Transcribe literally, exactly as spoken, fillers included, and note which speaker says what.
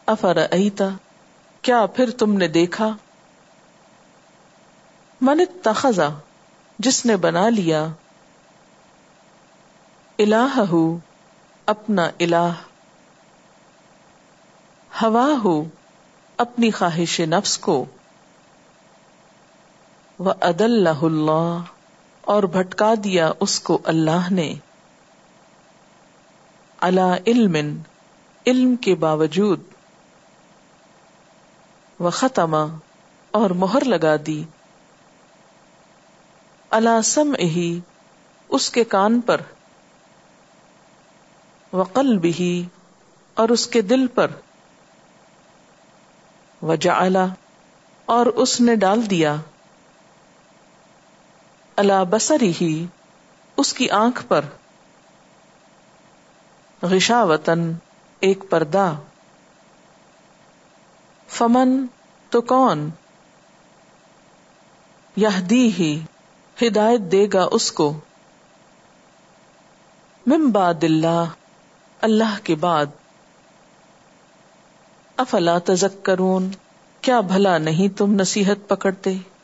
Speaker 1: افرأیت کیا پھر تم نے دیکھا، من اتخذ جس نے بنا لیا، الہہ اپنا الہ، ہواہ اپنی خواہش نفس کو، وَأَضَلَّهُ اللَّهُ اور بھٹکا دیا اس کو اللہ نے، علی علم علم کے باوجود، وختم اور مہر لگا دی، علی سمعہ اس کے کان پر، وقلبہ اور اس کے دل پر، وجعل اور اس نے ڈال دیا، علی بصرہ اس کی آنکھ پر، غشاوۃً ایک پردہ، فمن تو کون، یہدیہ ہدایت دے گا اس کو، من بعد اللہ اللہ کے بعد، افلا تذکرون کیا بھلا نہیں تم نصیحت پکڑتے۔